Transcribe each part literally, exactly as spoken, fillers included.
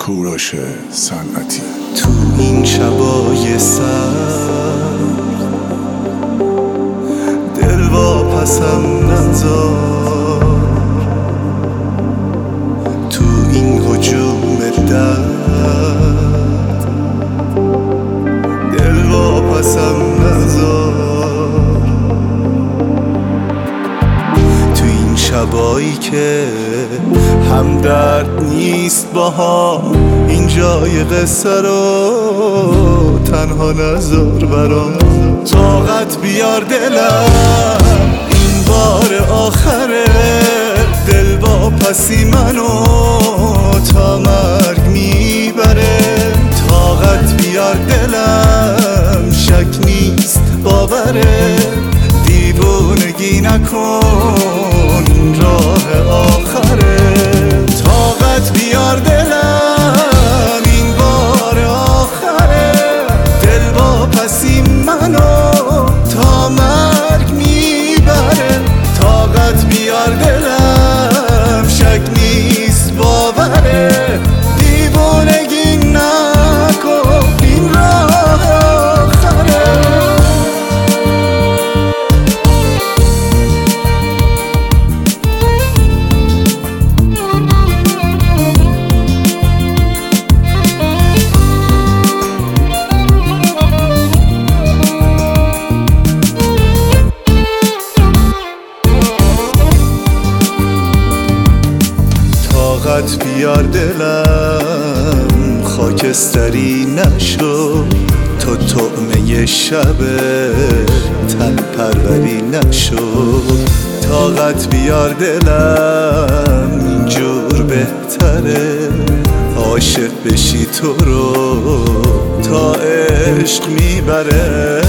کوروش صنعتی. تو این شبای سر دل واپسم نذار، تو این هجوم درد دل واپسم نذار، تو این شبایی که هم درد نیست با هم، این جای قصه رو تنها نذار برام. طاقت بیار دلم این بار آخره، دل واپسی منو تا مرگ میبره. طاقت بیار دلم شک نیست باوره، دیوونگی نکن این راه آخره. طاقت بیار دلم این بار آخره، دل واپسی منو تا مرگ میبره. طاقت بیار دلم شک نیست باوره، دیوونگی نکن این راه آخره. طاقت بیار دلم خاکستری نشو، تو طعمه شب تن پروری نشو. طاقت بیار دلم اینجور بهتره، عاشق بشی تو رو تا عشق میبره.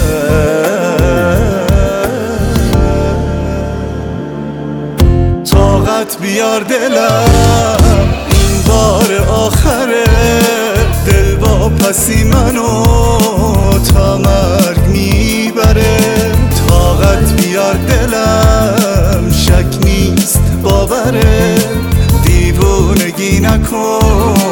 طاقت بیار دلم این بار آخره، دل واپسی منو تا مرگ میبره. طاقت بیار دلم شک نیست باوره، دیوونگی نکن